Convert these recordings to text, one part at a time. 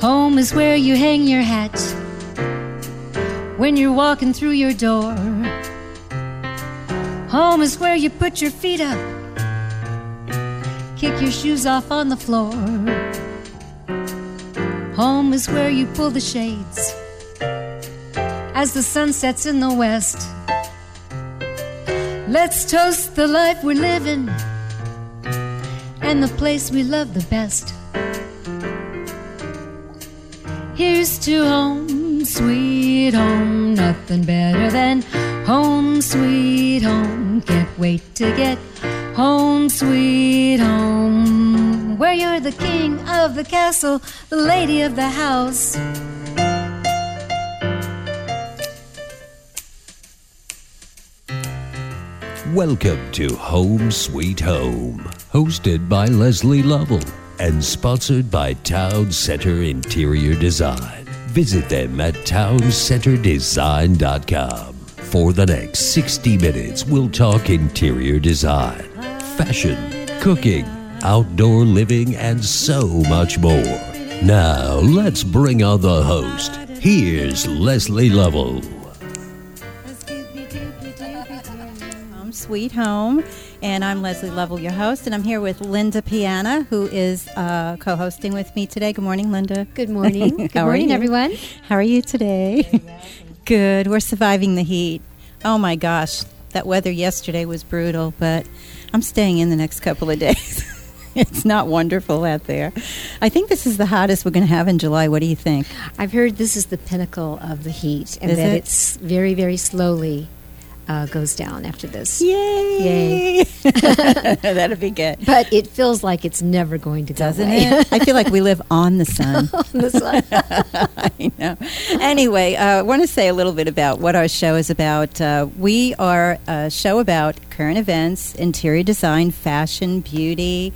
Home is where you hang your hat when you're walking through your door. Home is where you put your feet up, kick your shoes off on the floor. Home is where you pull the shades as the sun sets in the west. Let's toast the life we're living and the place we love the best. Here's to home, sweet home, nothing better than home, sweet home. Can't wait to get home, sweet home, where you're the king of the castle, the lady of the house. Welcome to Home Sweet Home, hosted by Leslie Lovell and sponsored by Town Center Interior Design. Visit them at towncenterdesign.com. For the next 60 minutes, we'll talk interior design, fashion, cooking, outdoor living, and so much more. Now, let's bring on the host. Here's Leslie Lovell. Sweet Home, and I'm Leslie Lovell, your host, and I'm here with Linda Piana, who is co-hosting with me today. Good morning, Linda. Good morning. Good morning, everyone. How are you today? Good. We're surviving the heat. Oh my gosh, that weather yesterday was brutal, but I'm staying in the next couple of days. It's not wonderful out there. I think this is the hottest we're going to have in July. What do you think? I've heard this is the pinnacle of the heat, and is that it? It's very, very slowly goes down after this. Yay! That'd be good. But it feels like it's never going to go Doesn't away. it? I feel like we live on the sun. The sun. I know. Anyway, I want to say a little bit about what our show is about. We are a show about current events, interior design, fashion, beauty,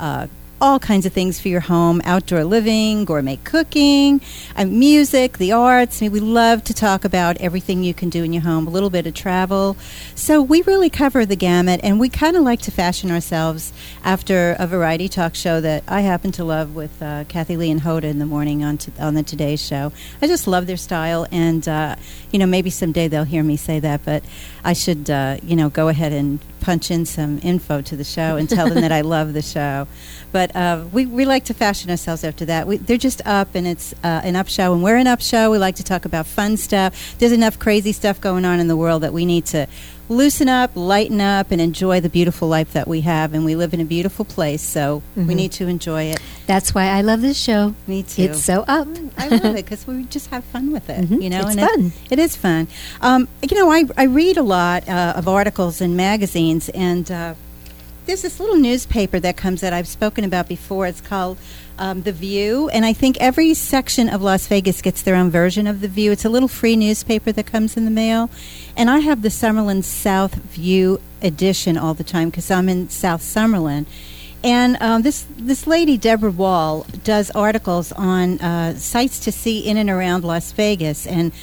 all kinds of things for your home, outdoor living, gourmet cooking, music, the arts. I mean, we love to talk about everything you can do in your home, a little bit of travel. So we really cover the gamut, and we kind of like to fashion ourselves after a variety talk show that I happen to love with Kathy Lee and Hoda in the morning on the Today Show. I just love their style, and, maybe someday they'll hear me say that, but I should, go ahead and punch in some info to the show and tell them that I love the show. But we like to fashion ourselves after that. They're just up, and it's an up show, and we're an up show. We like to talk about fun stuff. There's enough crazy stuff going on in the world that we need to loosen up, lighten up, and enjoy the beautiful life that we have. And we live in a beautiful place, so we need to enjoy it. That's why I love this show. Me too. It's so up. I love it because we just have fun with it. It's fun. It is fun. I read a lot of articles in magazines, and there's this little newspaper that comes that I've spoken about before. It's called The View, and I think every section of Las Vegas gets their own version of The View. It's a little free newspaper that comes in the mail, and I have the Summerlin South View edition all the time because I'm in South Summerlin. And this lady, Deborah Wall, does articles on sights to see in and around Las Vegas. And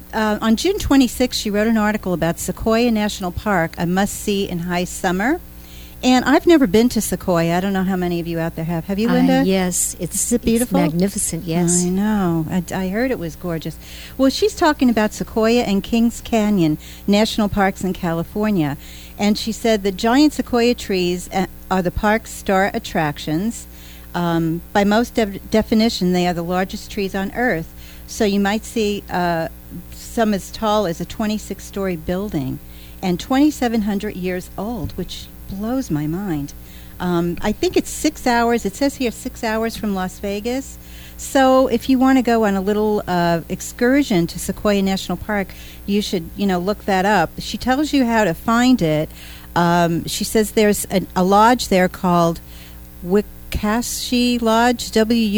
on June 26th, she wrote an article about Sequoia National Park, a must-see in high summer. And I've never been to Sequoia. I don't know how many of you out there have. Have you, Linda? Yes. It's beautiful? It's magnificent, yes. I know. I heard it was gorgeous. Well, she's talking about Sequoia and Kings Canyon National Parks in California. And she said the giant sequoia trees are the park's star attractions. By most definition, they are the largest trees on Earth. So you might see some as tall as a 26-story building and 2,700 years old, which blows my mind. I think it's 6 hours. It says here 6 hours from Las Vegas. So if you want to go on a little excursion to Sequoia National Park, you should, look that up. She tells you how to find it. She says there's a lodge there called Wuksachi Lodge,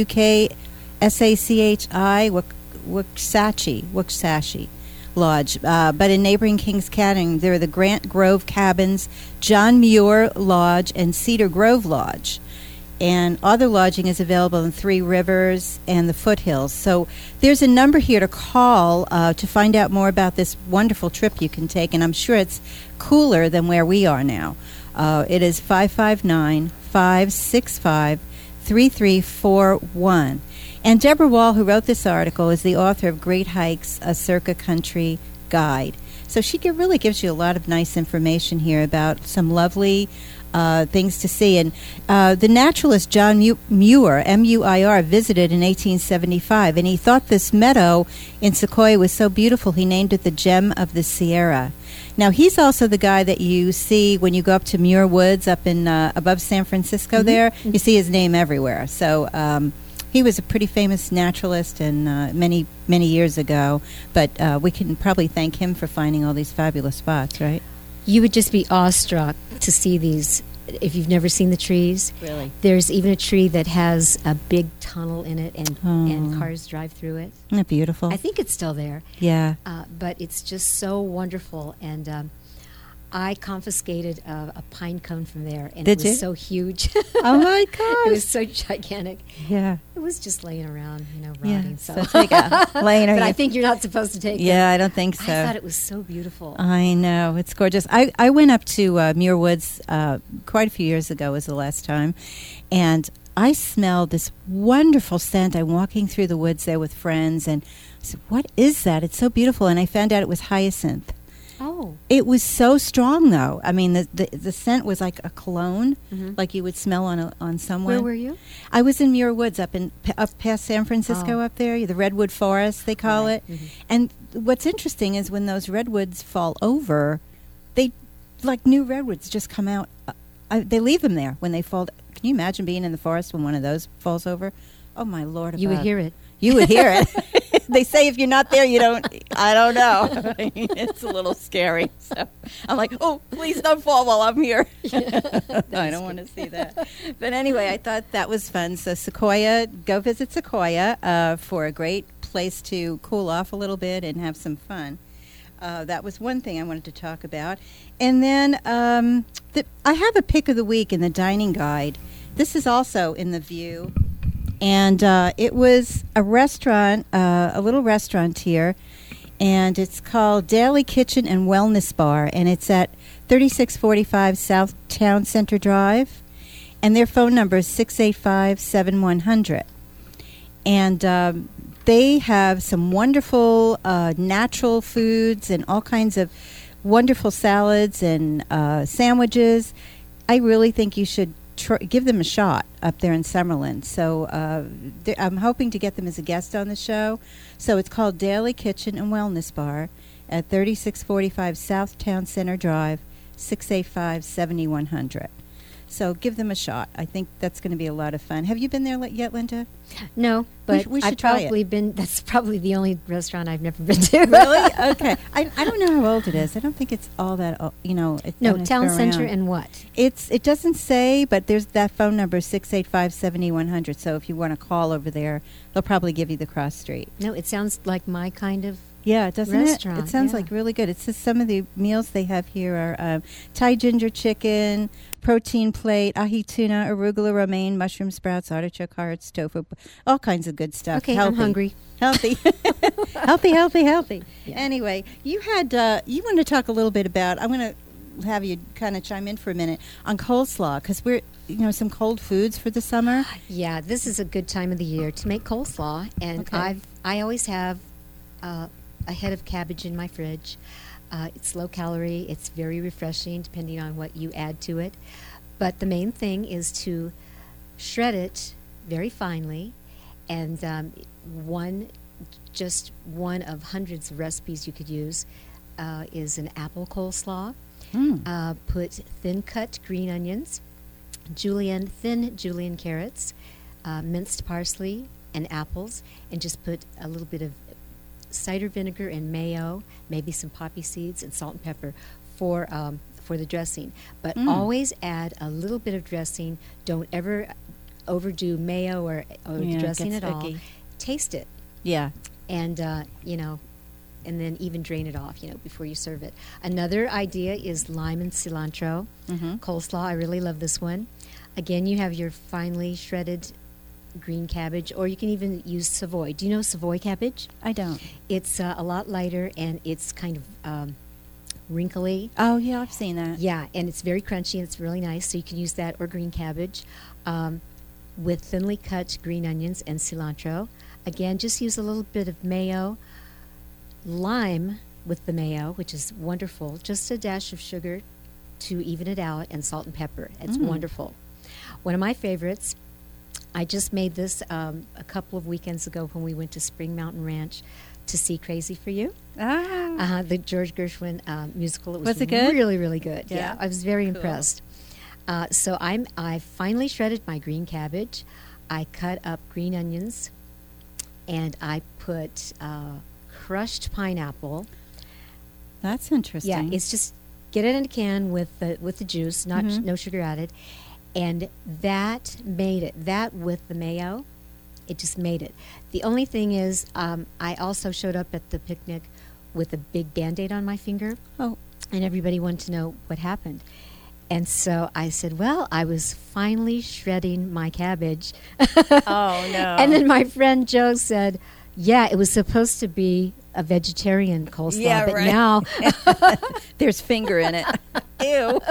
Wuksachi, Wuksachi Lodge. But in neighboring Kings Canyon, there are the Grant Grove Cabins, John Muir Lodge, and Cedar Grove Lodge. And other lodging is available in Three Rivers and the Foothills. So there's a number here to call to find out more about this wonderful trip you can take, and I'm sure it's cooler than where we are now. It is 559-565-3000. 3341. And Deborah Wall, who wrote this article, is the author of Great Hikes, a Circa Country Guide. So she really gives you a lot of nice information here about some lovely things to see. And the naturalist John Muir, M-U-I-R, visited in 1875, and he thought this meadow in Sequoia was so beautiful he named it the Gem of the Sierra. Now, he's also the guy that you see when you go up to Muir Woods up in above San Francisco there. You see his name everywhere. So he was a pretty famous naturalist and many, many years ago. But we can probably thank him for finding all these fabulous spots, right? You would just be awestruck to see these if you've never seen the trees. Really? There's even a tree that has a big tunnel in it, and cars drive through it. Isn't that beautiful? I think it's still there. Yeah. But it's just so wonderful. And I confiscated a pine cone from there, and Did it was you? so huge. Oh, my gosh. It was so gigantic. Yeah. It was just laying around, Yeah. rotting. So take a laying But around. I think you're not supposed to take it. Yeah, I don't think so. I thought it was so beautiful. I know. It's gorgeous. I went up to Muir Woods quite a few years ago was the last time, and I smelled this wonderful scent. I'm walking through the woods there with friends, and I said, what is that? It's so beautiful. And I found out it was hyacinth. Oh. It was so strong, though. I mean, the scent was like a cologne, like you would smell on someone. Where were you? I was in Muir Woods up past San Francisco up there, the Redwood Forest, they call it. And what's interesting is when those redwoods fall over, they, like new redwoods, just come out. They leave them there when they fall. Can you imagine being in the forest when one of those falls over? Oh, my Lord. You would hear it. You would hear it. They say if you're not there, you don't. I don't know. It's a little scary. So I'm like, oh, please don't fall while I'm here. No, I don't want to see that. But anyway, I thought that was fun. So Sequoia, go visit Sequoia for a great place to cool off a little bit and have some fun. That was one thing I wanted to talk about. And then I have a pick of the week in the dining guide. This is also in the View. And it was a restaurant, a little restaurant here, and it's called Daily Kitchen and Wellness Bar, and it's at 3645 South Town Center Drive, and their phone number is 685-7100. And they have some wonderful natural foods and all kinds of wonderful salads and sandwiches. I really think you should give them a shot up there in Summerlin. So I'm hoping to get them as a guest on the show. So it's called Daily Kitchen and Wellness Bar at 3645 South Town Center Drive, 685-7100. So give them a shot. I think that's going to be a lot of fun. Have you been there yet, Linda? No, but we should I've try probably been. That's probably the only restaurant I've never been to. Really? Okay. I don't know how old it is. I don't think it's all that old. No, it's Town been Center around. and what? It doesn't say, but there's that phone number, 685-7100. So if you want to call over there, they'll probably give you the cross street. No, it sounds like my kind of. Yeah, doesn't Restaurant, it? It sounds yeah. like really good. It says some of the meals they have here are Thai ginger chicken, protein plate, ahi tuna, arugula romaine, mushroom sprouts, artichoke hearts, tofu, all kinds of good stuff. Okay, Healthy. I'm hungry. Healthy. Healthy. Yeah. Anyway, you want to talk a little bit about, I'm going to have you kind of chime in for a minute on coleslaw, because we're, some cold foods for the summer. Yeah, this is a good time of the year to make coleslaw, and Okay. I always have a head of cabbage in my fridge. It's low calorie. It's very refreshing, depending on what you add to it. But the main thing is to shred it very finely, and one of hundreds of recipes you could use is an apple coleslaw. Put thin cut green onions, thin julienne carrots, minced parsley, and apples, and just put a little bit of cider vinegar and mayo, maybe some poppy seeds and salt and pepper for the dressing. But always add a little bit of dressing. Don't ever overdo mayo or the dressing at all. Taste it. Yeah. And and then even drain it off, before you serve it. Another idea is lime and cilantro coleslaw. I really love this one. Again, you have your finely shredded green cabbage, or you can even use Savoy. Do you know Savoy cabbage? I don't. It's a lot lighter, and it's kind of wrinkly. Oh, yeah, I've seen that. Yeah, and it's very crunchy, and it's really nice, so you can use that or green cabbage. with thinly cut green onions and cilantro. Again, just use a little bit of mayo, lime with the mayo, which is wonderful, just a dash of sugar to even it out, and salt and pepper. It's wonderful. One of my favorites, I just made this a couple of weekends ago when we went to Spring Mountain Ranch to see Crazy for You. The George Gershwin musical. Was it good? Really, really good. Yeah. Yeah, I was very Cool. impressed. So I finally shredded my green cabbage. I cut up green onions, and I put crushed pineapple. That's interesting. Yeah, it's just get it in a can with the juice, no sugar added, and that made it. That with the mayo, it just made it. The only thing is, I also showed up at the picnic with a big Band-Aid on my finger. Oh. And everybody wanted to know what happened. And so I said, well, I was finally shredding my cabbage. Oh, no. And then my friend Joe said, yeah, it was supposed to be a vegetarian coleslaw, Yeah, but right. now There's finger in it. Ew.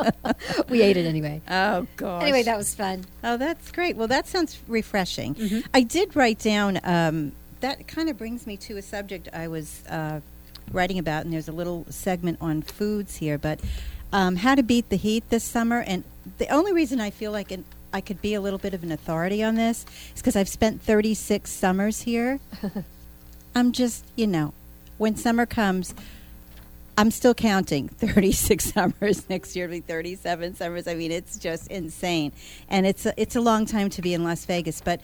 we ate it anyway. Oh, gosh. Anyway, that was fun. Oh, that's great. Well, that sounds refreshing. Mm-hmm. I did write down, that kind of brings me to a subject I was writing about, and there's a little segment on foods here, but how to beat the heat this summer. And the only reason I feel like I could be a little bit of an authority on this is because I've spent 36 summers here. I'm just, when summer comes, I'm still counting 36 summers. Next year will be 37 summers. I mean, it's just insane. And it's a long time to be in Las Vegas. But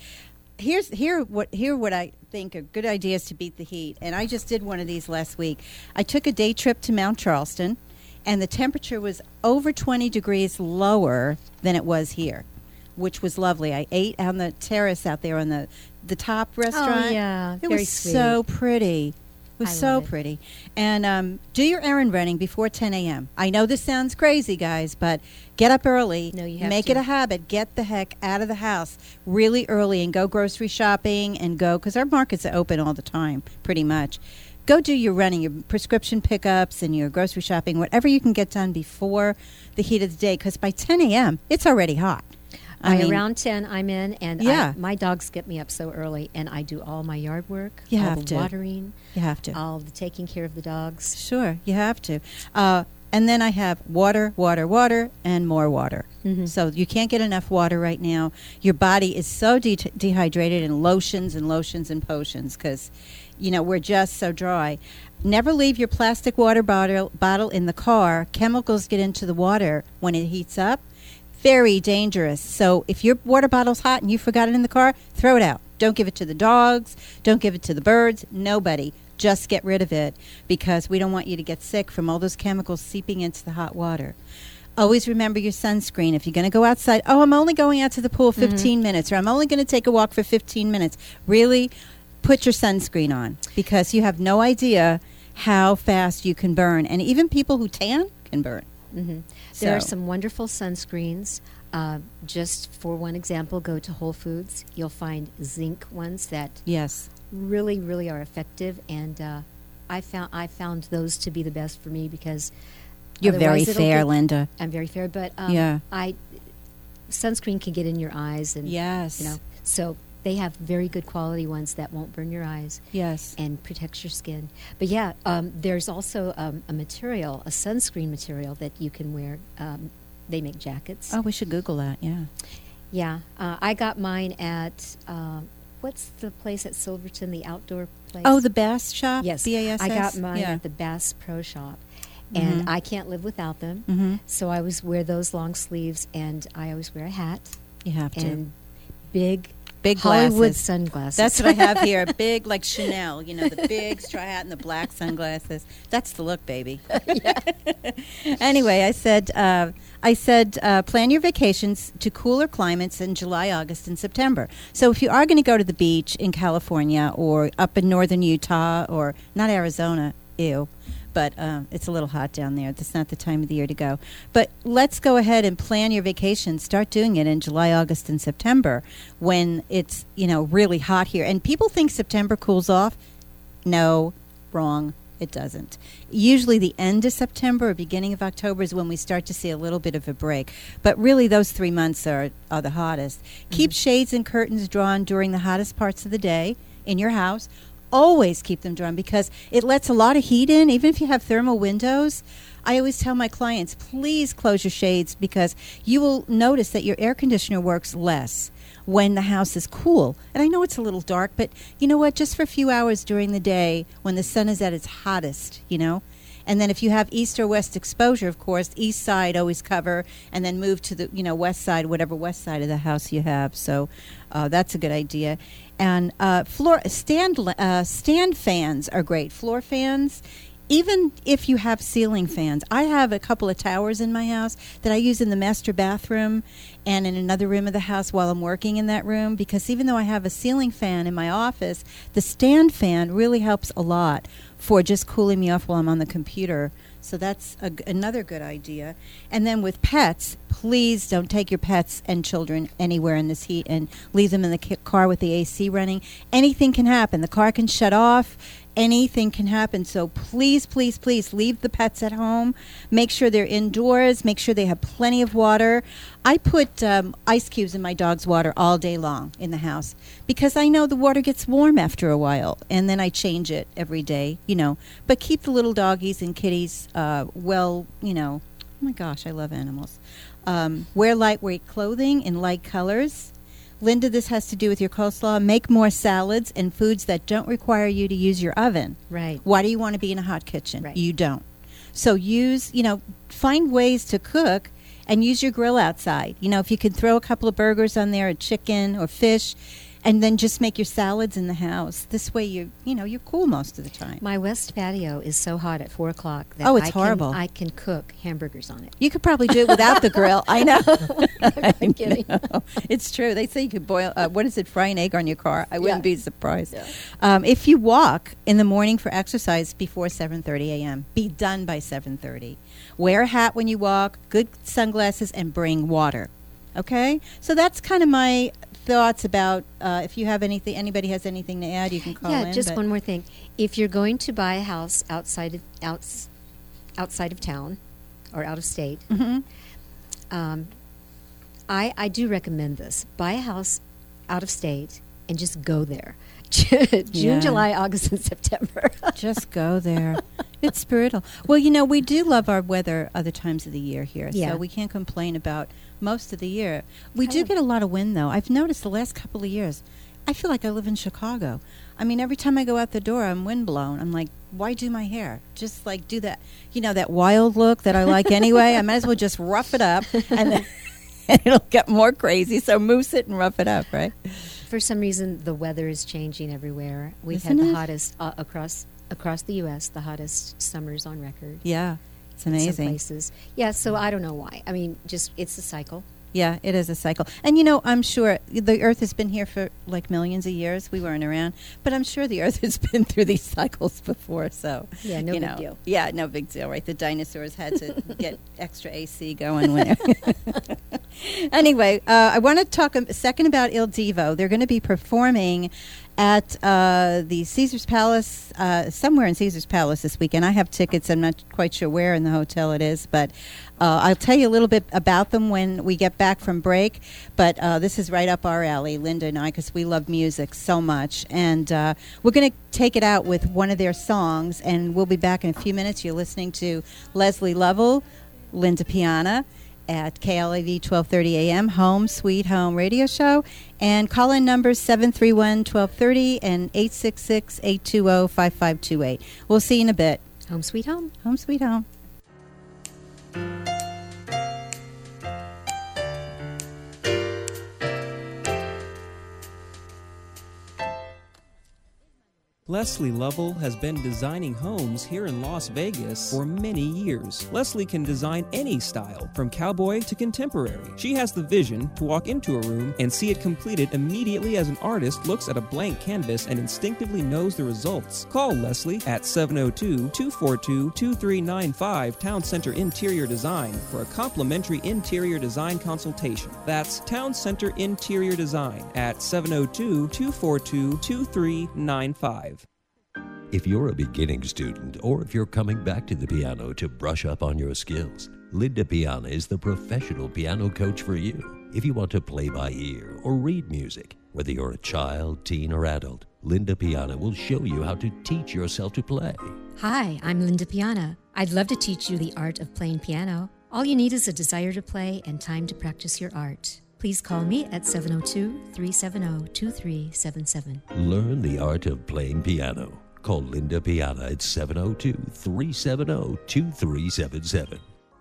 here what I think are good ideas to beat the heat. And I just did one of these last week. I took a day trip to Mount Charleston, and the temperature was over 20 degrees lower than it was here, which was lovely. I ate on the terrace out there on the top restaurant. Oh, yeah. It Very was sweet. so pretty. It was I so love it. pretty. And do your errand running before 10 a.m. I know this sounds crazy, guys, but get up early. No, you have Make to. it a habit. Get the heck out of the house really early and go grocery shopping and go, because our markets are open all the time, pretty much. Go do your running, your prescription pickups and your grocery shopping, whatever you can get done before the heat of the day, because by 10 a.m., it's already hot. I mean, Around 10, I'm in, and Yeah. my dogs get me up so early, and I do all my yard work, You all have the to. watering, you have to. all the taking care of the dogs. Sure, you have to. And then I have water, and more water. Mhm. So you can't get enough water right now. Your body is so dehydrated, and lotions and potions, because, we're just so dry. Never leave your plastic water bottle in the car. Chemicals get into the water when it heats up. Very dangerous. So if your water bottle's hot and you forgot it in the car, throw it out. Don't give it to the dogs. Don't give it to the birds. Nobody. Just get rid of it, because we don't want you to get sick from all those chemicals seeping into the hot water. Always remember your sunscreen. If you're going to go outside, I'm only going out to the pool 15 minutes, or I'm only going to take a walk for 15 minutes. Really put your sunscreen on, because you have no idea how fast you can burn. And even people who tan can burn. Mm-hmm. There are So- some wonderful sunscreens. Just for one example, go to Whole Foods. You'll find zinc ones that Yes. really, really are effective, and I found those to be the best for me, because You're very otherwise it'll fair, get- Linda. I'm very fair, but Yeah. sunscreen can get in your eyes, and Yes. so they have very good quality ones that won't burn your eyes Yes. and protects your skin. But there's also a material, a sunscreen material that you can wear. They make jackets. Oh, we should Google that. Yeah. Yeah, I got mine at what's the place at Silverton, the outdoor place? Oh, the Bass Shop? yes, BASS? I got mine Yeah. at the Bass Pro Shop, and Mhm. I can't live without them. Mhm. So I always wear those long sleeves, and I always wear a hat You have to. and big Big Hollywood glasses. sunglasses. That's what I have here. Big, like Chanel, the big straw hat and the black sunglasses. That's the look, baby. Anyway, I said, plan your vacations to cooler climates in July, August, and September. So if you are going to go to the beach in California or up in northern Utah, or not Arizona, ew, but it's a little hot down there. That's not the time of the year to go. But let's go ahead and plan your vacation. Start doing it in July, August, and September, when it's really hot here. And people think September cools off. No, wrong. It doesn't. Usually the end of September or beginning of October is when we start to see a little bit of a break. But really those 3 months are the hottest. Keep shades and curtains drawn during the hottest parts of the day in your house. Always keep them drawn because it lets a lot of heat in, even if you have thermal windows. I always tell my clients, please close your shades because you will notice that your air conditioner works less when the house is cool. And I know it's a little dark, but you know what? Just for a few hours during the day when the sun is at its hottest, you know. And then if you have east or west exposure, of course, east side always cover and then move to the, west side, whatever west side of the house you have. So that's a good idea. And stand fans are great. Floor fans, even if you have ceiling fans. I have a couple of towers in my house that I use in the master bathroom and in another room of the house while I'm working in that room, because even though I have a ceiling fan in my office, the stand fan really helps a lot for just cooling me off while I'm on the computer. So that's another good idea. And then with pets, please don't take your pets and children anywhere in this heat and leave them in the car with the AC running. Anything can happen. The car can shut off. Anything can happen. So please, please, please leave the pets at home. Make sure they're indoors. Make sure they have plenty of water. I put ice cubes in my dog's water all day long in the house because I know the water gets warm after a while, and then I change it every day, But keep the little doggies and kitties oh my gosh, I love animals. Wear lightweight clothing in light colors. Linda, this has to do with your coleslaw. Make more salads and foods that don't require you to use your oven. Right. Why do you want to be in a hot kitchen? Right. You don't. So find ways to cook and use your grill outside. If you can throw a couple of burgers on there, or chicken or fish, and then just make your salads in the house. This way you're cool most of the time. My west patio is so hot at 4 o'clock that it's horrible. I can cook hamburgers on it. You could probably do it without the grill. I know. I'm kidding. No. It's true. They say you could boil, fry an egg on your car. I wouldn't be surprised. Yeah. If you walk in the morning for exercise before 7:30 a.m., be done by 7:30. Wear a hat when you walk, good sunglasses, and bring water. Okay? So that's kind of my thoughts about if you have anybody has anything to add, you can call in. Yeah, just one more thing. If you're going to buy a house outside of town or out of state, I do recommend this. Buy a house out of state and just go there. June, July, August, and September. Just go there. It's spiritual. Well, we do love our weather other times of the year here, so we can't complain about most of the year. We do get a lot of wind, though. I've noticed the last couple of years, I feel like I live in Chicago. I mean, every time I go out the door, I'm windblown. I'm like, why do my hair? Just like do that, that wild look that I like anyway. I might as well just rough it up, and then it'll get more crazy. So mousse it and rough it up, right? For some reason, the weather is changing everywhere. We've Isn't had the it? hottest across the U.S., the hottest summers on record. Yeah, it's In some amazing. places. Yeah, so I don't know why. I mean, just it's a cycle. Yeah, it is a cycle. And, I'm sure the Earth has been here for like millions of years. We weren't around. But I'm sure the Earth has been through these cycles before. So, Yeah, no big deal. Yeah, no big deal, right? The dinosaurs had to get extra AC going. Anyway, I want to talk a second about Il Divo. They're going to be performing at the Caesar's Palace, somewhere in Caesar's Palace this weekend. I have tickets. I'm not quite sure where in the hotel it is, but I'll tell you a little bit about them when we get back from break. But this is right up our alley, Linda and I, because we love music so much. And we're going to take it out with one of their songs, and we'll be back in a few minutes. You're listening to Leslie Lovell, Linda Piana, at KLAV 1230 AM, Home Sweet Home Radio Show. And call-in numbers 731-1230 and 866-820-5528. We'll see you in a bit. Home sweet home. Home Sweet Home. Leslie Lovell has been designing homes here in Las Vegas for many years. Leslie can design any style, from cowboy to contemporary. She has the vision to walk into a room and see it completed immediately as an artist looks at a blank canvas and instinctively knows the results. Call Leslie at 702-242-2395 Town Center Interior Design for a complimentary interior design consultation. That's Town Center Interior Design at 702-242-2395. If you're a beginning student or if you're coming back to the piano to brush up on your skills, Linda Piana is the professional piano coach for you. If you want to play by ear or read music, whether you're a child, teen, or adult, Linda Piana will show you how to teach yourself to play. Hi, I'm Linda Piana. I'd love to teach you the art of playing piano. All you need is a desire to play and time to practice your art. Please call me at 702-370-2377. Learn the art of playing piano. Call Linda Piana at 702-370-2377.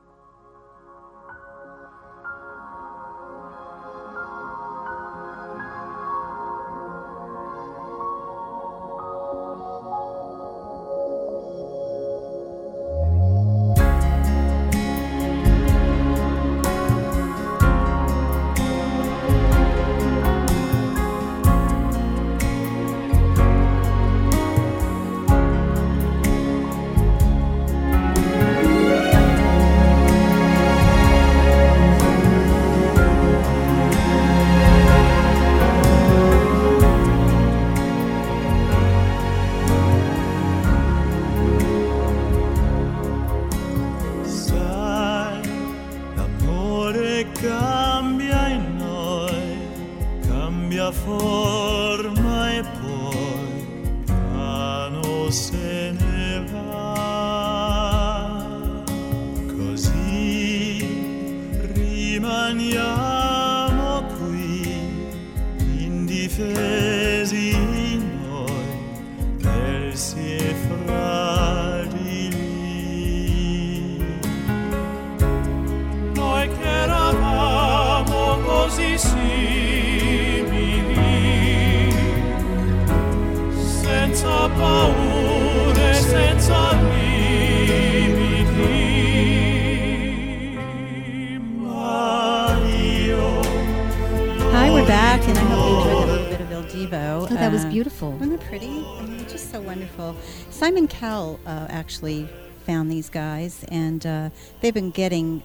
Hi, we're back, and I hope you enjoyed a little bit of Il Divo. Oh, that was beautiful. Wasn't it pretty? I mean, just so wonderful. Simon Cowell actually found these guys, and they've been getting,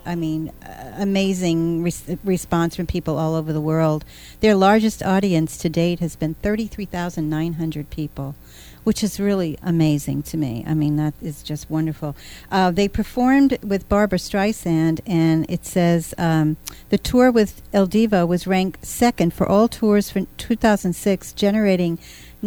amazing response from people all over the world. Their largest audience to date has been 33,900 people, which is really amazing to me. I mean, that is just wonderful. They performed with Barbra Streisand, and it says the tour with Il Divo was ranked second for all tours for 2006, generating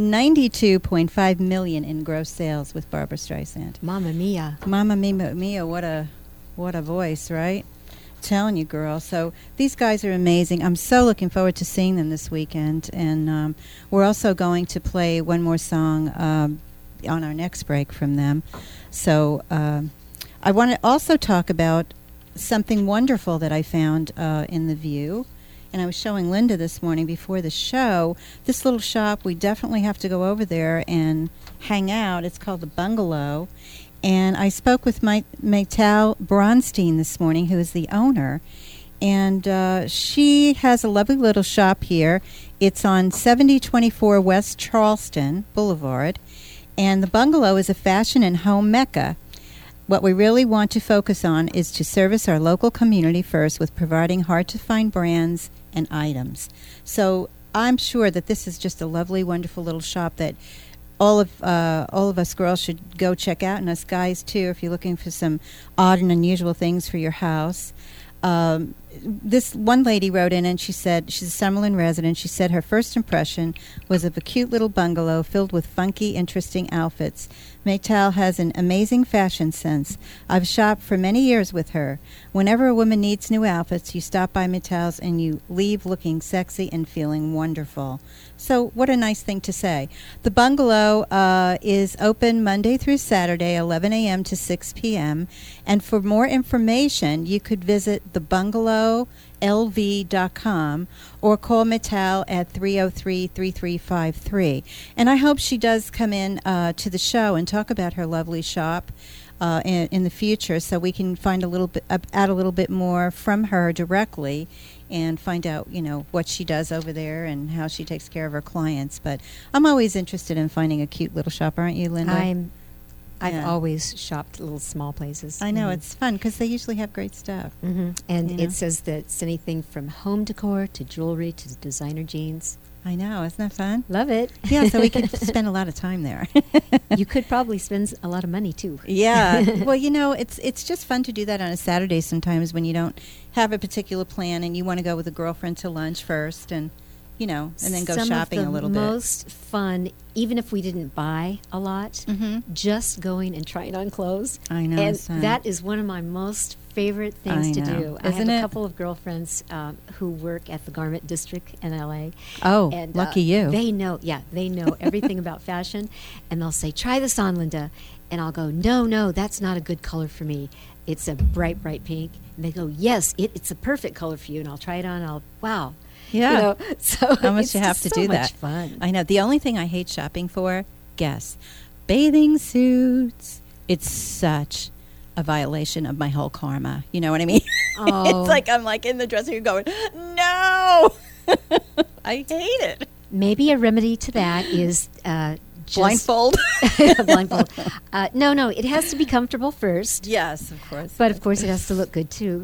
$92.5 million in gross sales with Barbra Streisand. Mamma mia. Mamma mia, what a voice, right? Telling you, girl. So these guys are amazing. I'm so looking forward to seeing them this weekend, and we're also going to play one more song on our next break from them. So I want to also talk about something wonderful that I found in the View. And I was showing Linda this morning before the show, this little shop. We definitely have to go over there and hang out. It's called The Bungalow. And I spoke with Maytal Bronstein this morning, who is the owner. And she has a lovely little shop here. It's on 7024 West Charleston Boulevard. And The Bungalow is a fashion and home mecca. What we really want to focus on is to service our local community first with providing hard-to-find brands and items. So I'm sure that this is just a lovely, wonderful little shop that all of us girls should go check out, and us guys too, if you're looking for some odd and unusual things for your house. This one lady wrote in, and she said, she's a Summerlin resident, she said her first impression was of a cute little bungalow filled with funky, interesting outfits. Maytal has an amazing fashion sense. I've shopped for many years with her. Whenever a woman needs new outfits, you stop by Maytal's and you leave looking sexy and feeling wonderful. So what a nice thing to say. The Bungalow is open Monday through Saturday, 11 a.m. to 6 p.m. And for more information, you could visit thebungalowlv.com or call Maytal at 303-3353. And I hope she does come in to the show and talk about her lovely shop in the future, so we can find add a little bit more from her directly and find out, what she does over there and how she takes care of her clients. But I'm always interested in finding a cute little shop, aren't you, Linda? I've always shopped little small places. I know, it's fun because they usually have great stuff. Mm-hmm. And it says that it's anything from home decor to jewelry to designer jeans. I know. Isn't that fun? Love it. Yeah, so we could spend a lot of time there. You could probably spend a lot of money too. Yeah. Well, it's just fun to do that on a Saturday sometimes when you don't have a particular plan and you want to go with a girlfriend to lunch first and then go shopping a little bit. Some of the most fun, even if we didn't buy a lot, just going and trying on clothes. I know. And that is one of my most favorite things to do. I have a couple of girlfriends who work at the Garment District in L.A. Oh, and, lucky you. They know everything about fashion. And they'll say, try this on, Linda. And I'll go, no, that's not a good color for me. It's a bright, bright pink. And they go, yes, it's a perfect color for you. And I'll try it on. Wow. Yeah. So how much you have to do that? Fun. I know. The only thing I hate shopping for, guess, bathing suits. It's such a violation of my whole karma. You know what I mean? Oh. It's like I'm like in the dressing room going, no, I hate it. Maybe a remedy to that is blindfold. Blindfold. No, it has to be comfortable first. Yes, of course. But of course, it has to look good too.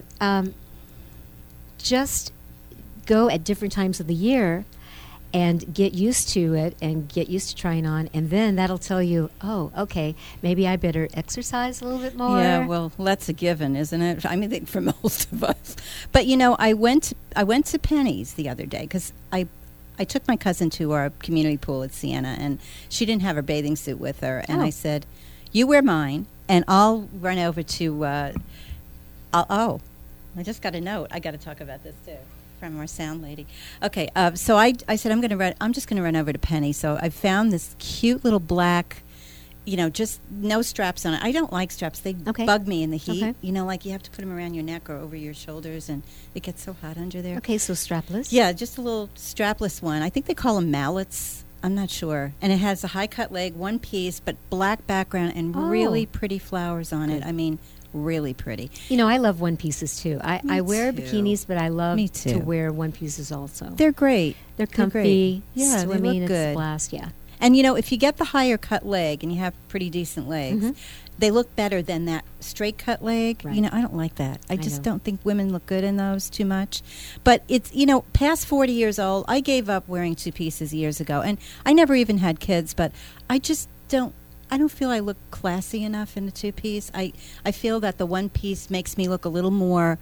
Just go at different times of the year and get used to it and get used to trying on, and then that'll tell you, oh, okay, maybe I better exercise a little bit more. Yeah, well, that's a given, isn't it? I mean, for most of us. But I went to Penny's the other day because I took my cousin to our community pool at Siena, and she didn't have her bathing suit with her, and I said, "You wear mine, and I'll run over to." I just got a note. I got to talk about this too. From our sound lady. Okay, so I said I'm just going to run over to Penny. So I found this cute little black, just no straps on it. I don't like straps. They bug me in the heat. Okay. Like you have to put them around your neck or over your shoulders, and it gets so hot under there. Okay, so strapless? Yeah, just a little strapless one. I think they call them mallets. I'm not sure. And it has a high cut leg, one piece, but black background and really pretty flowers on it. I mean, really pretty. I love one pieces too. I wear too. bikinis, but I love Me too. to wear one pieces also. They're great. They're comfy. Yeah, swimming, they look good. It's a blast. Yeah. And if you get the higher cut leg and you have pretty decent legs, they look better than that straight cut leg. Right. I don't like that. I just know. don't think women look good in those too much. But it's, past 40 years old, I gave up wearing two pieces years ago. And I never even had kids, but I just don't feel I look classy enough in the two-piece. I feel that the one piece makes me look a little more,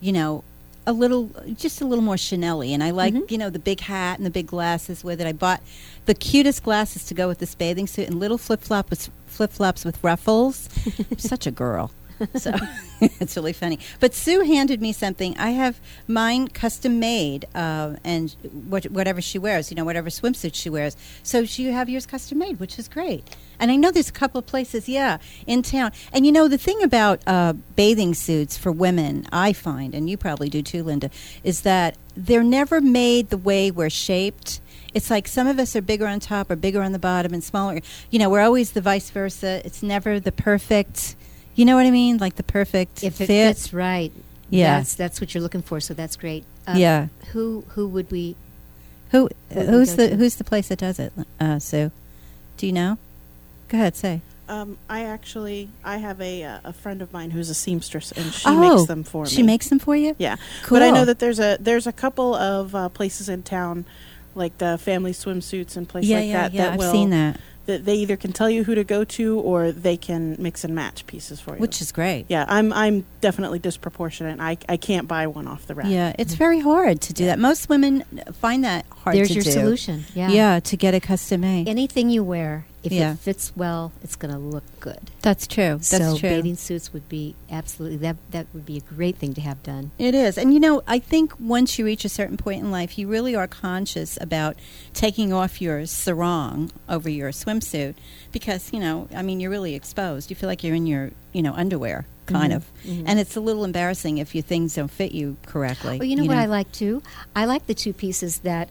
just a little more Chanel-y. And I like, the big hat and the big glasses with it. I bought the cutest glasses to go with this bathing suit and little flip-flops with ruffles. I'm such a girl. So it's really funny. But Sue handed me something. I have mine custom made, and whatever she wears, whatever swimsuit she wears. So you have yours custom made, which is great. And I know there's a couple of places, in town. And the thing about bathing suits for women, I find, and you probably do too, Linda, is that they're never made the way we're shaped. It's like some of us are bigger on top or bigger on the bottom and smaller. We're always the vice versa. It's never the perfect. You know what I mean? Like the perfect if it fit. fits right. Yeah. That's what you're looking for, so that's great. Yeah. Who would we who's the place that does it, Sue? Do you know? Go ahead, say. I have a friend of mine who's a seamstress, and she makes them for me. She makes them for you? Yeah. Cool. But I know that there's a couple of places in town, like the family swimsuits and places like that. Yeah, I've seen that. That they either can tell you who to go to or they can mix and match pieces for you. Which is great. Yeah, I'm definitely disproportionate. I can't buy one off the rack. Yeah, it's very hard to do that. Most women find that hard There's to do. your solution. Yeah. Yeah, to get it custom made. Anything you wear, if it fits well, it's going to look good. That's true. That's so true. Bathing suits would be absolutely, that would be a great thing to have done. It is. And, I think once you reach a certain point in life, you really are conscious about taking off your sarong over your swimsuit because, you're really exposed. You feel like you're in your, underwear, kind of. Mm-hmm. And it's a little embarrassing if your things don't fit you correctly. Well, you know what I like, too? I like the two pieces that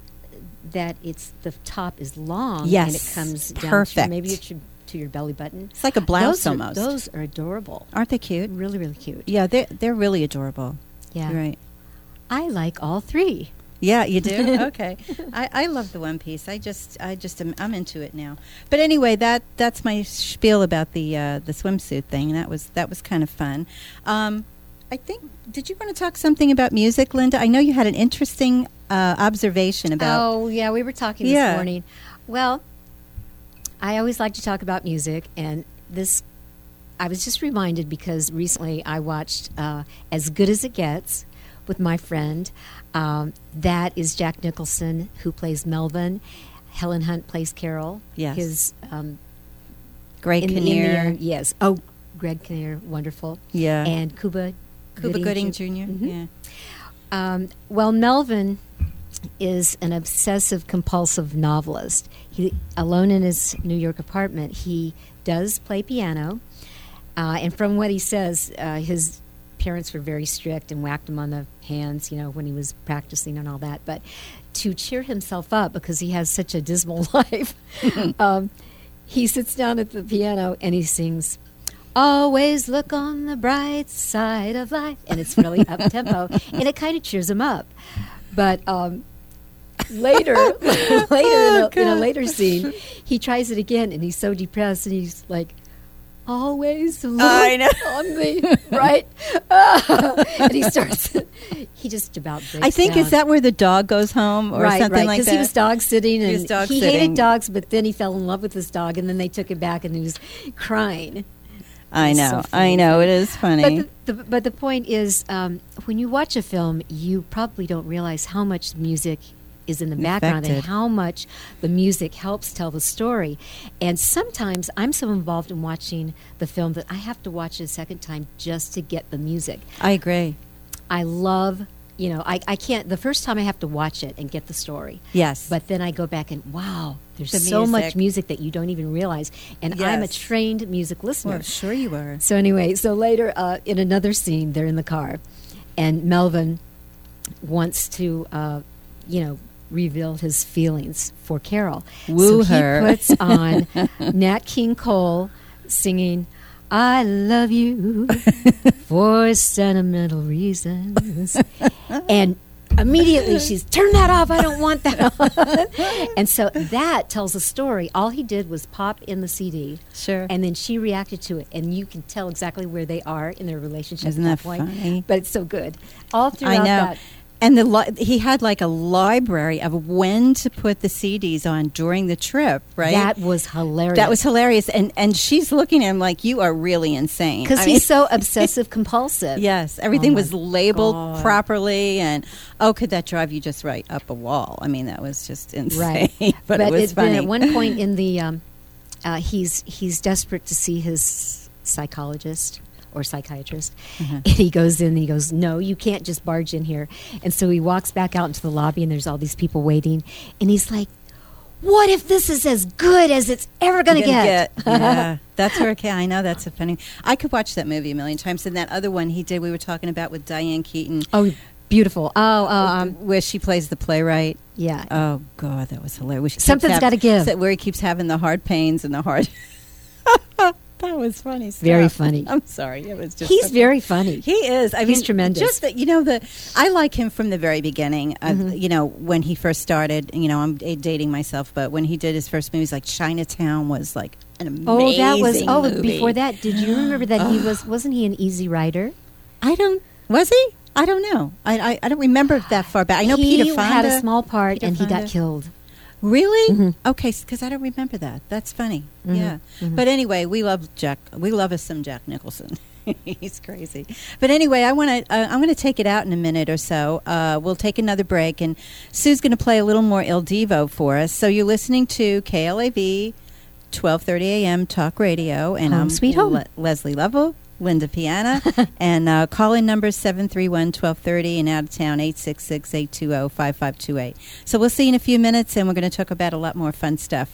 it's the top is long and it comes down to maybe to your belly button. It's like a blouse almost. Those are adorable. Aren't they cute? Really, really cute. Yeah, they're really adorable. Yeah. You're right. I like all three. Yeah, you do? Okay. I love the one piece. I'm into it now. But anyway, that's my spiel about the swimsuit thing. That was kind of fun. I think, did you want to talk something about music, Linda? I know you had an interesting observation about. Oh, yeah, we were talking this morning. Well, I always like to talk about music, and I was just reminded because recently I watched As Good as It Gets with my friend. That is Jack Nicholson, who plays Melvin. Helen Hunt plays Carol. Yes. His Greg Kinnear. Yes. Oh, Greg Kinnear, wonderful. Yeah. And Cuba Gooding Jr. Mm-hmm. Yeah. Well, Melvin is an obsessive compulsive novelist. He, alone in his New York apartment, he does play piano. And from what he says, his parents were very strict and whacked him on the hands, when he was practicing and all that. But to cheer himself up, because he has such a dismal life, he sits down at the piano and he sings, "Always look on the bright side of life." And it's really up-tempo, and it kind of cheers him up. But later in a later scene, he tries it again, and he's so depressed, and he's like, "Always look on the right." And he just about breaks I think, down. is that where the dog goes home or something like that? Because he was dog sitting, and he sitting. hated dogs, but then he fell in love with this dog, and then they took him back, and he was crying. I know. It is funny. But the point is, when you watch a film, you probably don't realize how much music is in the background and how much the music helps tell the story. And sometimes I'm so involved in watching the film that I have to watch it a second time just to get the music. I agree. I love, I can't, the first time I have to watch it and get the story. Yes. But then I go back and, wow, there's The so much music. music that you don't even realize. And I'm a Yes. trained music listener. Well, sure you are. So anyway, later in another scene, they're in the car, and Melvin wants to, reveal his feelings for Carol. Woo so her. he puts on Nat King Cole singing, "I love you for sentimental reasons," and immediately she's, "Turn that off, I don't want that on." And so that tells a story. All he did was pop in the CD. Sure. And then she reacted to it, and you can tell exactly where they are in their relationship Isn't at that point. funny? But it's so good. All throughout I know. that. And he had like a library of when to put the CDs on during the trip, right? That was hilarious. That was hilarious. And she's looking at him like, you are really insane. Because he's so obsessive compulsive. Yes, everything Oh, my was labeled God. properly, and could that drive you just right up a wall? I mean, that was just insane. Right. but it was funny. At one point in the, he's desperate to see his psychologist or psychiatrist, and he goes in and he goes, "No, you can't just barge in here." And so he walks back out into the lobby, and there's all these people waiting, and he's like, "What if this is as good as it's ever going to get?" Yeah, that's her. I know, that's a funny. I could watch that movie a million times. And that other one he did, we were talking about with Diane Keaton. Oh, beautiful. Where she plays the playwright. Yeah. Oh God, that was hilarious. Something's gotta give. Where he keeps having the hard pains and the hard. That was funny stuff. Very funny. I'm sorry. It was just. He's very funny. He is. I He's mean, tremendous. Just that, I like him from the very beginning. When he first started. I'm dating myself, but when he did his first movies, like Chinatown, was like an amazing. Oh, that was. Oh, movie. before that, did you remember that he wasn't he an easy writer? Was he? I don't know. I don't remember that far back. I know he Peter Fonda had a small part, Peter and he got Fonda. killed. Really? Mhm. Okay, because I don't remember that. That's funny. Mhm. Yeah. Mhm. But anyway, we love Jack. We love us some Jack Nicholson. He's crazy. But anyway, I'm going to take it out in a minute or so. We'll take another break, and Sue's going to play a little more Il Divo for us. So you're listening to KLAV 12:30 a.m. Talk Radio, and Home I'm sweet home. Leslie Lovell. Linda Piana, and call-in number 731-1230, and out of town 866-820-5528. So we'll see you in a few minutes, and we're going to talk about a lot more fun stuff.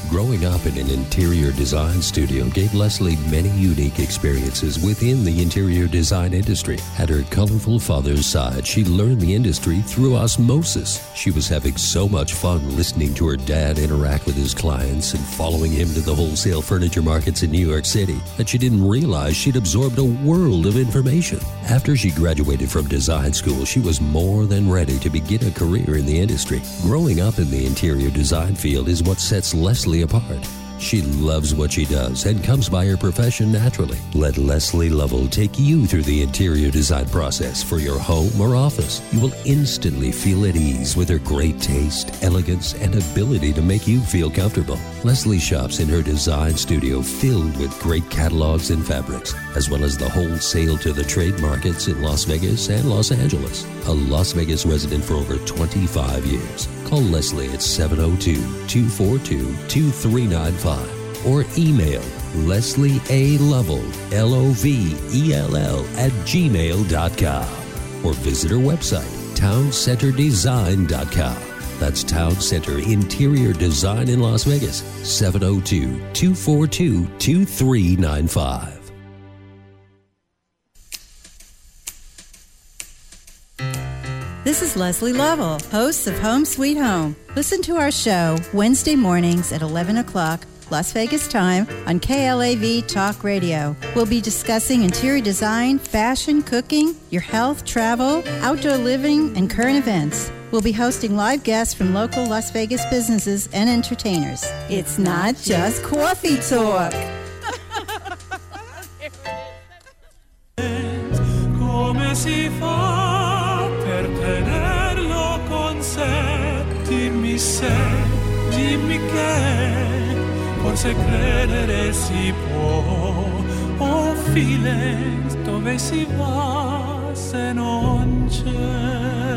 Growing up in an interior design studio gave Leslie many unique experiences within the interior design industry. At her colorful father's side, she learned the industry through osmosis. She was having so much fun listening to her dad interact with his clients and following him to the wholesale furniture markets in New York City that she didn't realize she'd absorbed a world of information. After she graduated from design school, she was more than ready to begin a career in the industry. Growing up in the interior design field is what sets Leslie apart. She loves what she does and comes by her profession naturally. Let Leslie Lovell take you through the interior design process for your home or office. You will instantly feel at ease with her great taste, elegance, and ability to make you feel comfortable. Leslie shops in her design studio filled with great catalogs and fabrics, as well as the wholesale to the trade markets in Las Vegas and Los Angeles. A Las Vegas resident for over 25 years. Call Leslie at 702-242-2395 or email Leslie A. Lovell, Lovell, @gmail.com or visit her website, towncenterdesign.com. That's Town Center Interior Design in Las Vegas, 702-242-2395. This is Leslie Lovell, host of Home Sweet Home. Listen to our show Wednesday mornings at 11 o'clock, Las Vegas time, on KLAV Talk Radio. We'll be discussing interior design, fashion, cooking, your health, travel, outdoor living, and current events. We'll be hosting live guests from local Las Vegas businesses and entertainers. It's not just coffee talk. Come si fa per tenerlo con sé? Dimmi se, dimmi che forse credere si può. Oh feelings, dove si va se non c'è?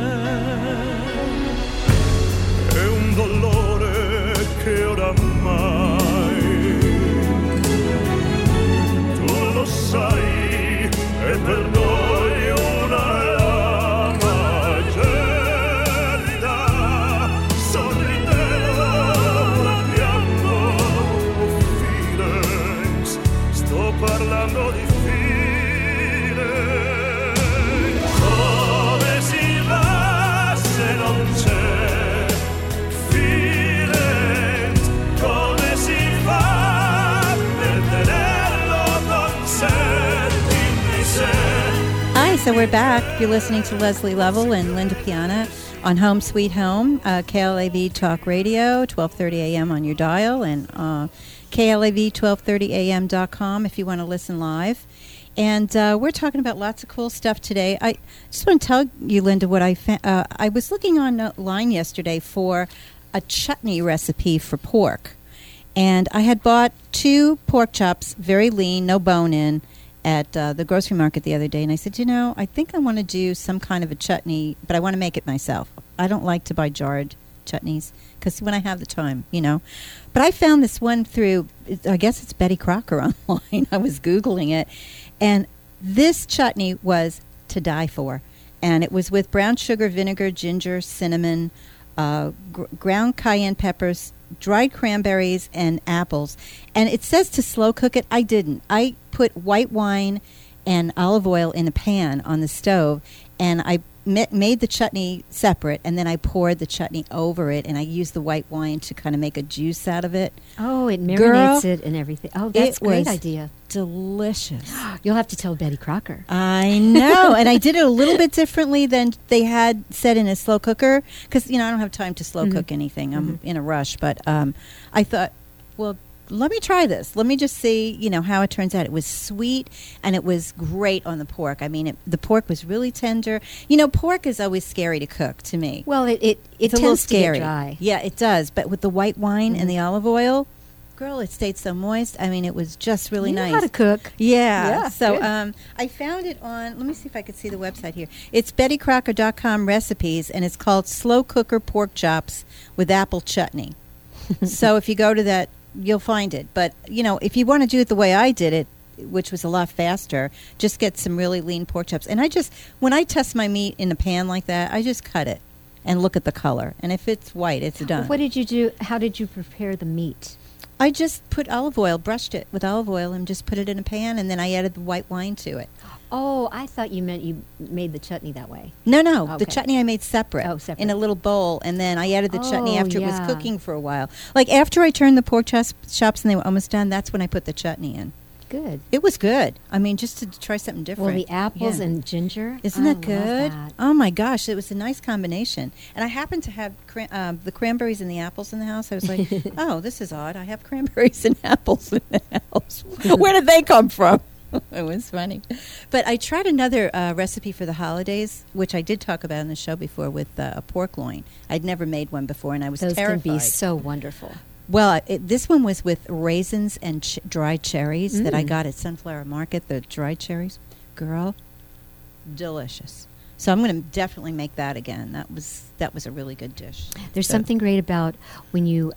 È un dolore che oramai tu lo sai, e per noi una lama gelida, sorridendo l'abbiamo. Feelings, sto parlando di feelings. Come si va se non c'è feelings? Come si fa per tenerlo con sé? Hi, so we're back. You're listening to Leslie Lovell and Linda Piana on Home Sweet Home, KLAV Talk Radio, 12:30 a.m. on your dial, and KLAV1230am.com if you want to listen live. And we're talking about lots of cool stuff today. I just want to tell you, Linda, what I found. I was looking online yesterday for a chutney recipe for pork. And I had bought 2 pork chops, very lean, no bone in, at the grocery market the other day. And I said, I think I want to do some kind of a chutney, but I want to make it myself. I don't like to buy jarred chutneys because when I have the time, But I found this one through, I guess it's Betty Crocker online. I was Googling it. And this chutney was to die for. And it was with brown sugar, vinegar, ginger, cinnamon, ground cayenne peppers, dried cranberries, and apples. And it says to slow cook it. I didn't. I put white wine and olive oil in a pan on the stove, and I made the chutney separate, and then I poured the chutney over it, and I used the white wine to kind of make a juice out of it. Oh, it marinates it and everything. Oh, that's a great idea. Delicious. You'll have to tell Betty Crocker. I know. And I did it a little bit differently than they had said in a slow cooker because, I don't have time to slow cook anything. I'm in a rush. But I thought, well, let me try this. Let me just see, how it turns out. It was sweet, and it was great on the pork. I mean, the pork was really tender. Pork is always scary to cook to me. Well, it it's a tends little to scary. get dry. Yeah, it does. But with the white wine and the olive oil, girl, it stayed so moist. I mean, it was just really You nice. know how to cook. Yeah. So good. I found it on, let me see if I could see the website here. It's BettyCrocker.com recipes, and it's called Slow Cooker Pork Chops with Apple Chutney. So if you go to that, you'll find it. But, if you want to do it the way I did it, which was a lot faster, just get some really lean pork chops. And when I test my meat in a pan like that, I just cut it and look at the color. And if it's white, it's done. What did you do? How did you prepare the meat? I just put olive oil, brushed it with olive oil, and just put it in a pan, and then I added the white wine to it. Oh, I thought you meant you made the chutney that way. No, the Okay. chutney I made separate, Oh, separate. in a little bowl, and then I added the chutney Oh, after it yeah. was cooking for a while. Like after I turned the pork chops and they were almost done, that's when I put the chutney in. Good. It was good. I mean, just to try something different. Well, the apples Yeah. and ginger. Isn't I that good? love that. Oh my gosh, it was a nice combination. And I happened to have the cranberries and the apples in the house. I was like, oh, this is odd. I have cranberries and apples in the house. Where did they come from? It was funny. But I tried another recipe for the holidays, which I did talk about in the show before, with a pork loin. I'd never made one before, and I was Those terrified. can be so wonderful. Well, this one was with raisins and dried cherries that I Mm. got at Sunflower Market, the dried cherries. Girl, delicious. So I'm going to definitely make that again. That was a really good dish. There's So- something great about when you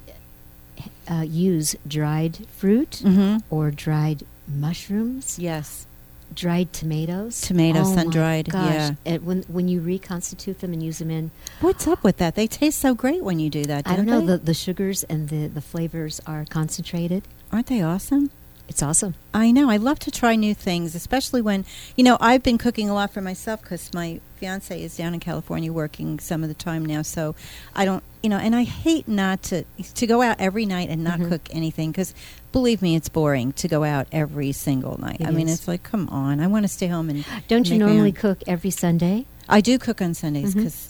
use dried fruit Mhm. or dried mushrooms, Yes. dried tomatoes. Tomatoes, oh sun-dried, My gosh. yeah. And when you reconstitute them and use them in, What's up with that? They taste so great when you do that, I don't don't know, they? the sugars and the flavors are concentrated. Aren't they awesome? It's awesome. I know. I love to try new things, especially when, I've been cooking a lot for myself because my fiance is down in California working some of the time now. So I don't, and I hate not to go out every night and not Mhm. cook anything because believe me, it's boring to go out every single night. It I mean, is. it's like, come on. I want to stay home and Don't you make my normally own. cook every Sunday? I do cook on Sundays Mhm. because,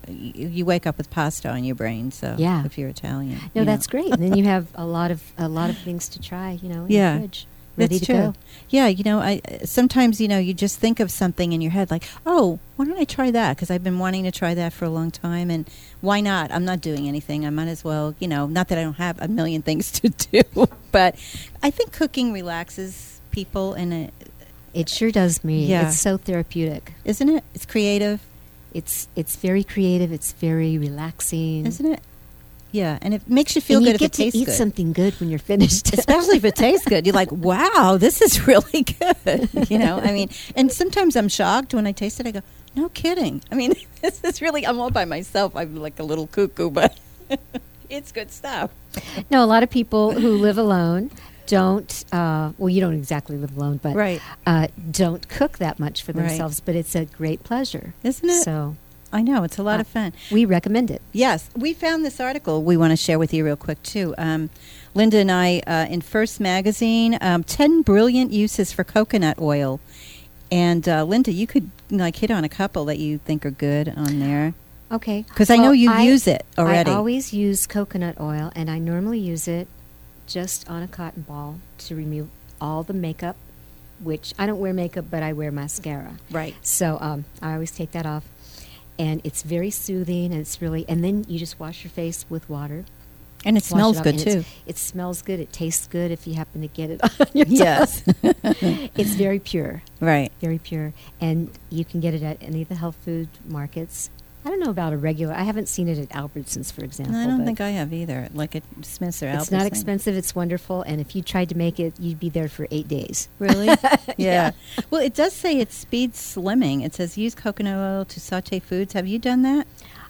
you wake up with pasta on your brain. So Yeah. if you're Italian. No, that's great. And then you have a lot of things to try, in Yeah. the fridge, ready That's to true. go. Yeah, I sometimes you just think of something in your head like, oh, why don't I try that? Because I've been wanting to try that for a long time, and why not? I'm not doing anything. I might as well, not that I don't have a million things to do, but I think cooking relaxes people, and It sure does me. Yeah. It's so therapeutic. isn't it? It's creative, It's very creative. It's very relaxing. isn't it? Yeah, and it makes you feel and good you if get it to tastes eat good. something good when you're finished. Especially if it tastes good. You're like, wow, this is really good. I mean, and sometimes I'm shocked when I taste it. I go, no kidding. I mean, this is really, I'm all by myself. I'm like a little cuckoo, but it's good stuff. No, a lot of people who live alone don't, you don't exactly live alone, but Right. don't cook that much for Right. themselves, but it's a great pleasure. Isn't it? So I know. It's a lot of fun. we recommend it. Yes. We found this article we want to share with you real quick, too. Linda and I, in First Magazine, 10 brilliant uses for coconut oil. And, Linda, you could, hit on a couple that you think are good on there. Okay. Because I know Well, you use it already. I always use coconut oil, and I normally use it just on a cotton ball to remove all the makeup, which I don't wear makeup, but I wear mascara. Right. So I always take that off. And it's very soothing, and it's really, and then you just wash your face with water. And it Wash smells off, good, and too. It smells good. It tastes good if you happen to get it on your Yes. tongue. It's very pure. Right. Very pure. And you can get it at any of the health food markets. I don't know about a regular. I haven't seen it at Albertsons, for example. I don't but think I have either. Like at Smith's or Albertsons. it's not expensive. It's wonderful. And if you tried to make it, you'd be there for 8 days. Really? Yeah. Well, it does say it speeds slimming. It says use coconut oil to saute foods. Have you done that?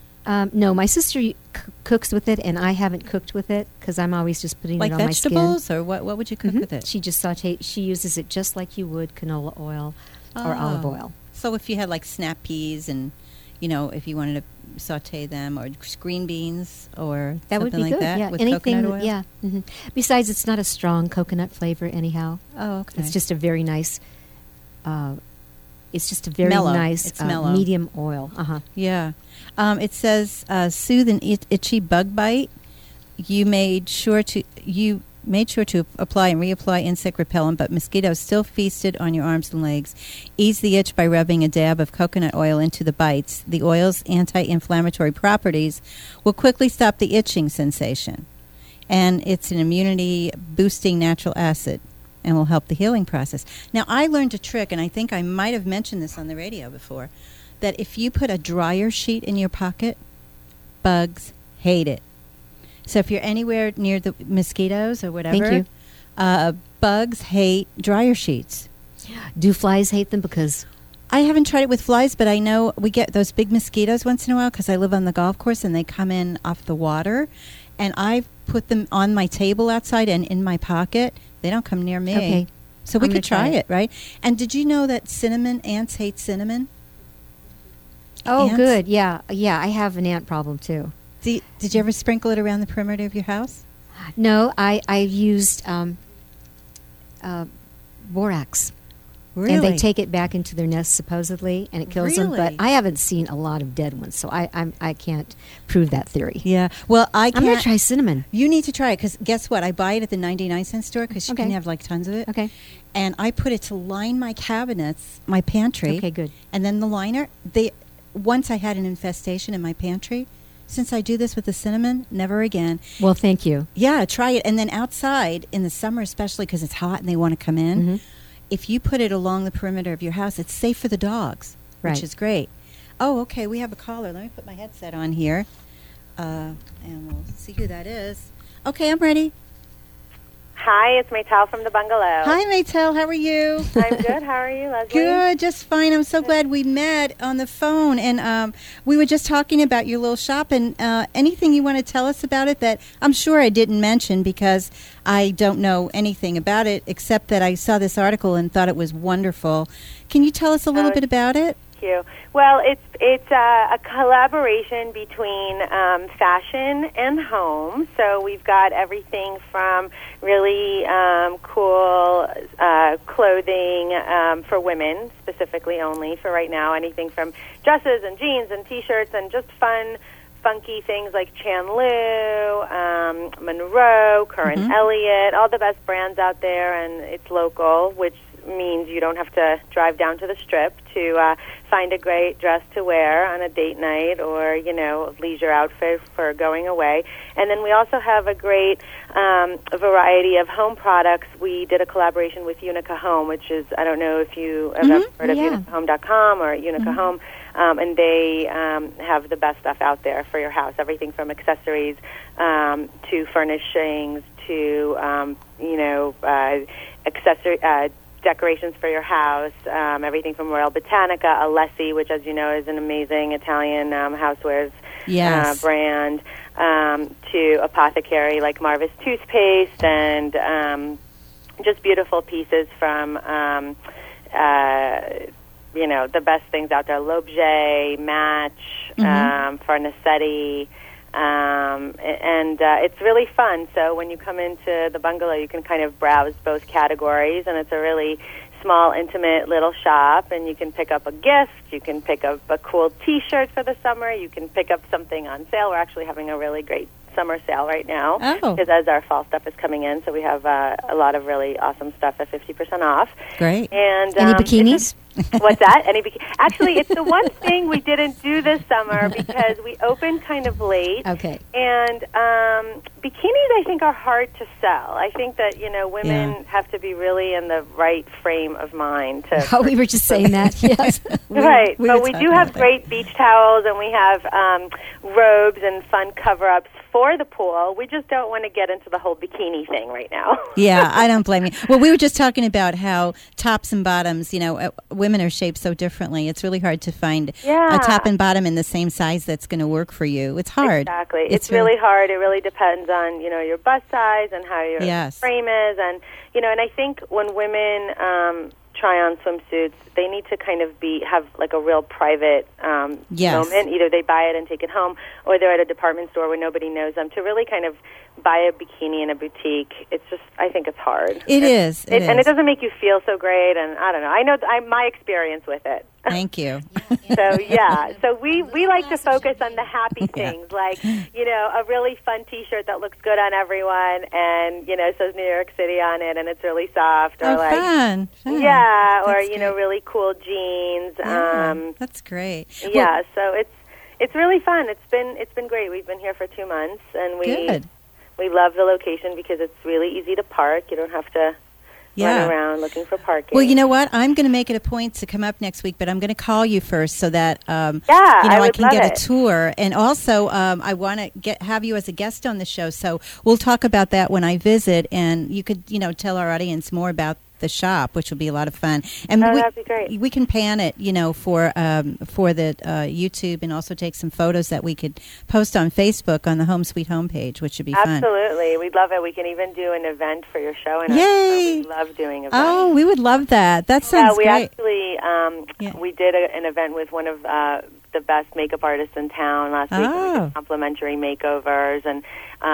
No, my sister cooks with it, and I haven't cooked with it because I'm always just putting Like it on my skin. vegetables, or what would you cook Mhm. with it? She just She uses it just like you would canola oil or olive Oh. oil. So if you had like snap peas and, if you wanted to saute them, or green beans, or That would something be like good. that Yeah, with anything. coconut oil? Yeah. hmm Besides, it's not a strong coconut flavor anyhow. Oh, okay. It's just a very nice. It's just a very Mellow. nice It's mellow. medium oil. Yeah. It says soothe an itchy bug bite. You made sure to apply and reapply insect repellent, but mosquitoes still feasted on your arms and legs. Ease the itch by rubbing a dab of coconut oil into the bites. The oil's anti-inflammatory properties will quickly stop the itching sensation. And it's an immunity-boosting natural acid and will help the healing process. Now, I learned a trick, and I think I might have mentioned this on the radio before, that if you put a dryer sheet in your pocket, bugs hate it. So if you're anywhere near the mosquitoes or whatever, Thank you. Bugs hate dryer sheets. Do flies hate them? Because I haven't tried it with flies, but I know we get those big mosquitoes once in a while because I live on the golf course and they come in off the water. and I put them on my table outside and in my pocket. They don't come near me. Okay. So we I'm could gonna try try it, right? And did you know that ants hate cinnamon? Oh, Ants? good. Yeah. I have an ant problem too. Did you ever sprinkle it around the perimeter of your house? No, I used borax. Really? And they take it back into their nest supposedly, and it kills them. But Really? I haven't seen a lot of dead ones, so I can't prove that theory. Yeah. Well, I I'm can't. gonna try cinnamon. You need to try it because guess what? I buy it at the 99-cent store because you Okay. can have like tons of it. Okay. And I put it to line my cabinets, my pantry. Okay, good. And then the liner. Once I had an infestation in my pantry. Since I do this with the cinnamon, never again. Well, thank you. Yeah, try it. And then outside in the summer, especially because it's hot and they want to come in, Mhm. if you put it along the perimeter of your house, it's safe for the dogs, Right. which is great. Oh, okay. We have a caller. Let me put my headset on here, and we'll see who that is. Okay, I'm ready. Hi, it's Maytel from the bungalow. Hi, Maytel. How are you? I'm good. How are you, Leslie? Good, just fine. I'm so glad we met on the phone, and we were just talking about your little shop. And anything you want to tell us about it that I'm sure I didn't mention because I don't know anything about it except that I saw this article and thought it was wonderful. Can you tell us a little bit about it? Thank you. Well, it's a collaboration between fashion and home. So we've got everything from really cool clothing for women, specifically only for right now. Anything from dresses and jeans and T-shirts and just fun, funky things like Chanlu, Monroe, Curran Elliott, all the best brands out there, and it's local, which means you don't have to drive down to the Strip to find a great dress to wear on a date night or, leisure outfit for going away. And then we also have a great variety of home products. We did a collaboration with Unica Home, which is, I don't know if you have ever heard of unicahome.com or Unica Home, and they have the best stuff out there for your house, everything from accessories to furnishings to, decorations for your house, everything from Royal Botanica, Alessi, which, as you know, is an amazing Italian housewares brand, to Apothecary, like Marvis toothpaste, and just beautiful pieces from, the best things out there, L'Objet, Match, Farnacetti, and it's really fun. So when you come into the bungalow, you can kind of browse both categories, and it's a really small, intimate little shop, and you can pick up a gift, you can pick up a cool T-shirt for the summer, you can pick up something on sale. We're actually having a really great summer sale right now because as our fall stuff is coming in, so we have a lot of really awesome stuff at 50% off. Great. And Any bikinis? What's that? Actually, it's the one thing we didn't do this summer because we opened kind of late. Okay. And bikinis, I think, are hard to sell. I think that, women have to be really in the right frame of mind to... Oh, we were just saying that, yes. Right. But we do have great beach towels, and we have robes and fun cover-ups for the pool. We just don't want to get into the whole bikini thing right now. Yeah, I don't blame you. Well, we were just talking about how tops and bottoms, women are shaped so differently. It's really hard to find a top and bottom in the same size that's going to work for you. It's hard. Exactly. It's really hard. It really depends on, your bust size and how your frame is. And, and I think when women try on swimsuits, they need to kind of have like a real private moment. Either they buy it and take it home, or they're at a department store where nobody knows them. To really kind of buy a bikini in a boutique, it's just, I think it's hard. It is. And it doesn't make you feel so great, and I don't know. I know my experience with it. Thank you. So we like to focus on the happy things, like, a really fun T-shirt that looks good on everyone and, says New York City on it and it's really soft. Or fun. Yeah, or, That's great. really cool jeans. That's great. Yeah, so it's really fun. It's been great. We've been here for 2 months, and we love the location because it's really easy to park. You don't have to run around looking for parking. Well, you know what? I'm going to make it a point to come up next week, but I'm going to call you first so that I can get a tour. And also, I want to have you as a guest on the show. So we'll talk about that when I visit, and you could, tell our audience more about the shop, which will be a lot of fun. And that'd be great. We can pan it, for the YouTube, and also take some photos that we could post on Facebook on the Home Sweet Home page, which should be fun. Absolutely. We'd love it. We can even do an event for your show. And Yay! We love doing events. Oh, we would love that. That sounds we great. actually, we did an event with one of the best makeup artists in town last week. We did complimentary makeovers and,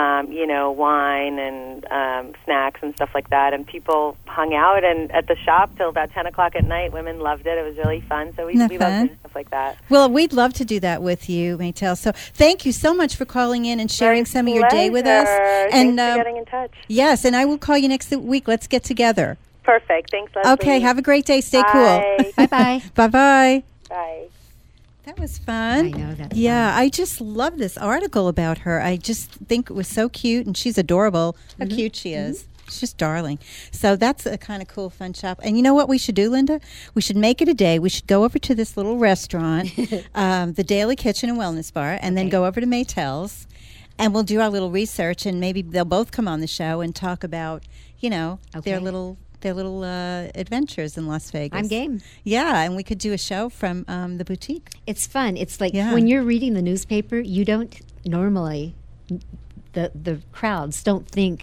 wine and snacks and stuff like that. And people hung out and at the shop till about 10 o'clock at night. Women loved it. It was really fun. So we love doing stuff like that. Well, we'd love to do that with you, Maytel. So thank you so much for calling in and sharing some of your day with us. And thanks for getting in touch. Yes, and I will call you next week. Let's get together. Perfect. Thanks, Leslie. Okay, have a great day. Stay Bye. cool. Bye-bye. Bye-bye. Bye. That was fun. I know, that's Yeah, fun. I just love this article about her. I just think it was so cute, and she's adorable. How cute she is. She's just darling. So that's a kind of cool, fun shop. And you know what we should do, Linda? We should make it a day. We should go over to this little restaurant, the Daily Kitchen and Wellness Bar, and then go over to Maytel's, and we'll do our little research, and maybe they'll both come on the show and talk about, their little adventures in Las Vegas. I'm game. Yeah, and we could do a show from the boutique. It's fun. It's like Yeah. when you're reading the newspaper, you don't normally, the crowds don't think,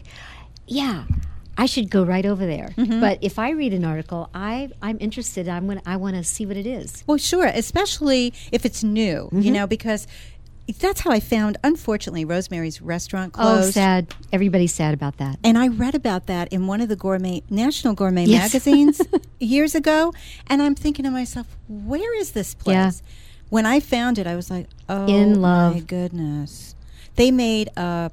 I should go right over there. But if I read an article, I'm interested. I want to see what it is. Well, sure, especially if it's new, because that's how I found, unfortunately, Rosemary's Restaurant closed. Oh, sad. Everybody's sad about that. And I read about that in one of the National Gourmet Yes. magazines years ago, and I'm thinking to myself, where is this place? Yeah. When I found it, I was like, oh, In love. my goodness. They made,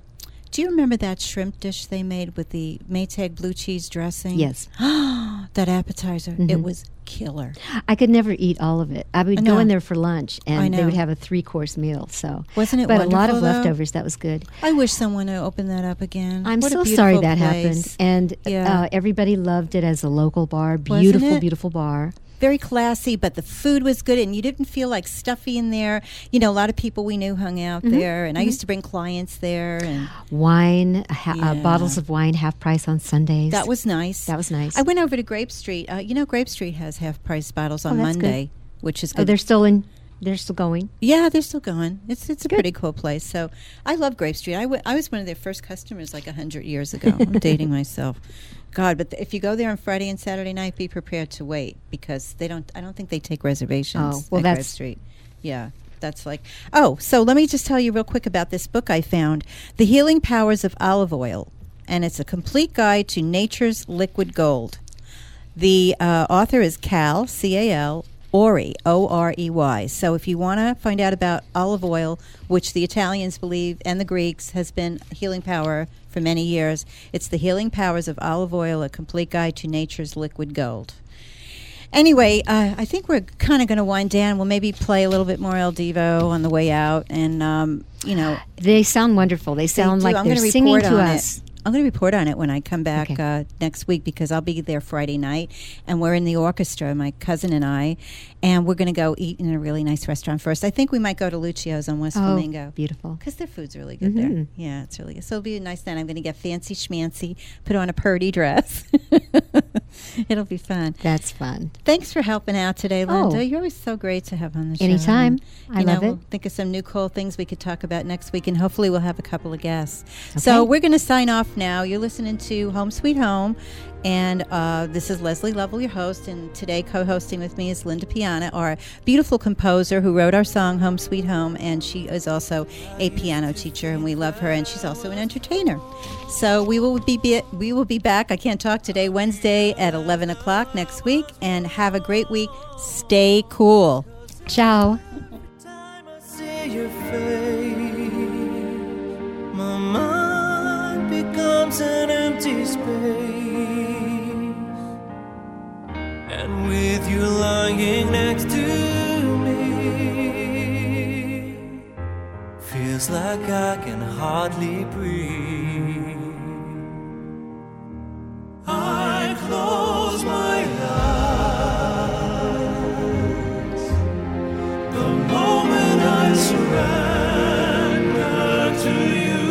do you remember that shrimp dish they made with the Maytag blue cheese dressing? Yes. That appetizer. It was killer. I could never eat all of it. I would I go know. in there for lunch, I and they know. would have a 3-course meal. So Wasn't it But a lot wonderful, of though? leftovers. That was good. I wish someone would open that up again. I'm What a so beautiful sorry that place. happened. And Yeah. everybody loved it as a local bar. Wasn't Beautiful, it? beautiful bar. Very classy, but the food was good, and you didn't feel like stuffy in there. A lot of people we knew hung out there, and I used to bring clients there, and Wine, Yeah. bottles of wine, half price on Sundays. that was nice. That was nice. I went over to Grape Street. Grape Street has half-price bottles on that's good. Monday, which is good. Oh, they're still going. Yeah, they're still going. It's a pretty cool place. So I love Grape Street. I was one of their first customers like 100 years ago. I'm dating myself. God, but if you go there on Friday and Saturday night, be prepared to wait because I don't think they take reservations Oh, well, at Grape that's- Street. Yeah. That's like, so let me just tell you real quick about this book I found, The Healing Powers of Olive Oil, and it's a complete guide to nature's liquid gold. The author is Cal, C-A-L, Orey, O-R-E-Y. So if you want to find out about olive oil, which the Italians believe and the Greeks has been a healing power for many years, it's The Healing Powers of Olive Oil, a complete guide to nature's liquid gold. Anyway, I think we're kind of going to wind down. We'll maybe play a little bit more El Divo on the way out. And, They sound wonderful. They sound do. like I'm they're gonna singing report to on us. it. I'm going to report on it when I come back Okay. next week because I'll be there Friday night, and we're in the orchestra, my cousin and I, and we're going to go eat in a really nice restaurant first. I think we might go to Lucio's on West Flamingo. Beautiful. Because their food's really good there. Yeah, it's really good. So it'll be a nice night. I'm going to get fancy schmancy, put on a purdy dress. It'll be fun. That's fun. Thanks for helping out today, Linda. Oh. You're always so great to have on the show. Anytime. And, I love it. We'll think of some new cool things we could talk about next week, and hopefully we'll have a couple of guests. So we're going to sign off now. You're listening to Home Sweet Home, and this is Leslie Lovell, your host, and today co-hosting with me is Linda Piana, our beautiful composer who wrote our song Home Sweet Home, and she is also a piano teacher, and we love her, and she's also an entertainer. So we will be back. I can't talk today, Wednesday at 11 o'clock next week, and have a great week. Stay cool. Ciao. Time I see your face, my mind becomes an empty space, and with you lying next to me, feels like I can hardly breathe. I close my eyes the moment I surrender to you.